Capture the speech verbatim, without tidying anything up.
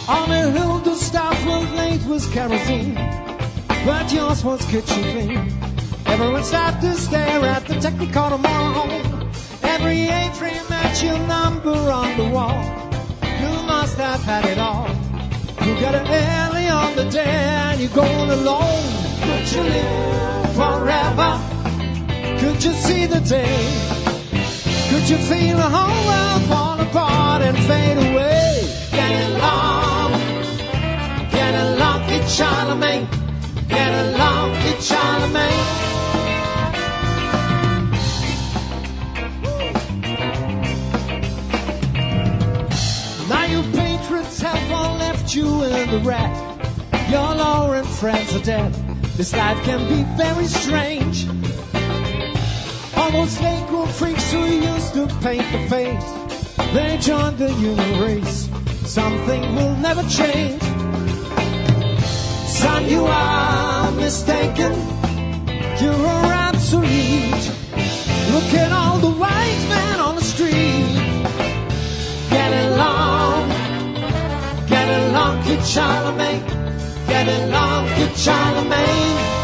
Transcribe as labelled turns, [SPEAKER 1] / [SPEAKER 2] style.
[SPEAKER 1] On a hill the stuff was laid with kerosene, but yours was kitchen clean. Everyone stopped to stare at the Technicolor Mall. Every A-frame matched your number on the wall. You must have had it all. You got it early on the day and you're going alone. Could you live forever? Could you see the day? Could you feel the whole world fall apart and fade away? Get along, get along, get Charlemagne. Get along, get Charlemagne. Now your patriots have all left you in the wreck. Your law and friends are dead. This life can be very strange. Almost Negro freaks who used to paint the face, they joined the human race. Something will never change. Son, you are mistaken. You are obsolete. Look at all the white men on the street. Get along, get along, get Charlemagne. Get along, get Charlemagne.